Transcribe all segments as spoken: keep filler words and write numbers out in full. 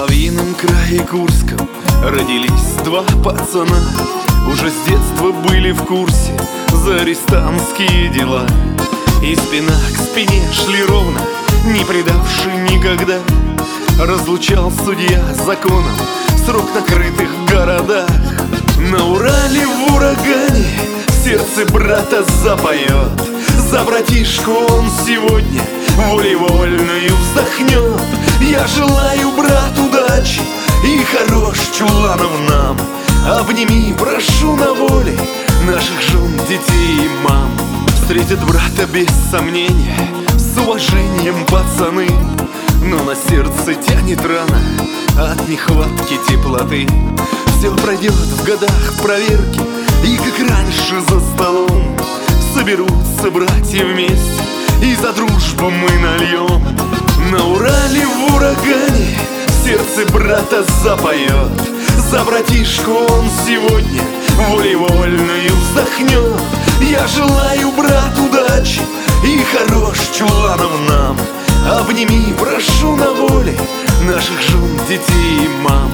соловьином крае Курском родились два пацана. Уже с детства были в курсе за арестантские дела, и спина к спине шли ровно, не предавши никогда. Разлучал судья с законом срок на крытых городах. На Урале в урагане сердце брата запоет. За братишку он сегодня волей-вольною вздохнет. Я желаю, брат, удачи и хорош Чуланов нам. Обними, прошу, на воле наших жен, детей и мам. Встретят брата без сомнения, с уважением пацаны, но на сердце тянет рана от нехватки теплоты. Все пройдет в годах проверки, и как раньше за столом соберутся братья вместе, и за дружбу мы нальем. На Урале в урагане сердце брата запоет. За братишку он сегодня волей-вольною вздохнет. Я желаю, брат, удачи и хорош Чуланов нам. Обними, прошу, на воле наших жен, детей и мам.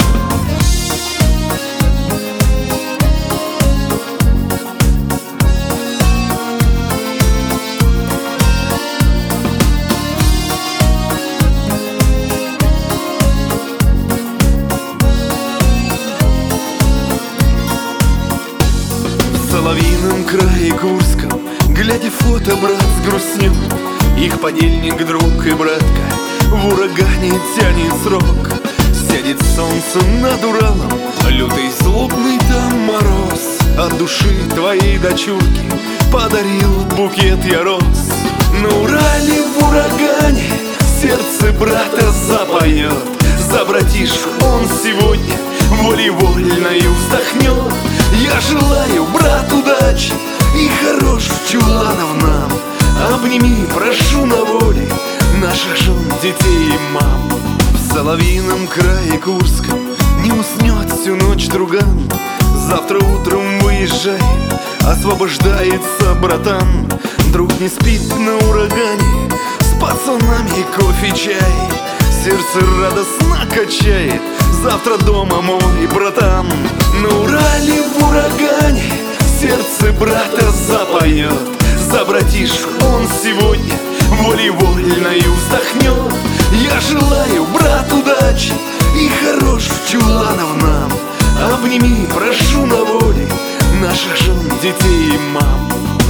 В соловьином крае Курском, глядя фото, брат сгрустнет. Их подельник, друг и братка в урагане тянет срок. Сядет солнце над Уралом, лютый злобный там мороз. От души твоей дочурки подарил букет я роз. На Урале в урагане сердце брата запоет. За братишку он сегодня волей-вольною вздохнет. Я желаю, брат, удачи и хорош Чуланов нам. Обними, прошу, на воле наших жен, детей и мам. В соловьином крае Курском не уснет всю ночь друган. Завтра утром выезжай, освобождается братан. Друг не спит на урагане, с пацанами кофе, чай. Сердце радостно качает, завтра дома мой братан. На Урале в урагане сердце брата запоет. За братишку он сегодня волей-вольною вздохнет. Я желаю, брат, удачи и хорош Чуланов нам. Обними, прошу, на воле наших жен, детей и мам.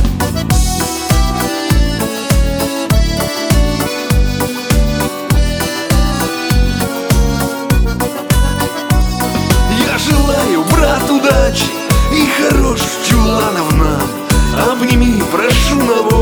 Я желаю, брат, удачи и хорош Чуланов нам. Обними, прошу, на воле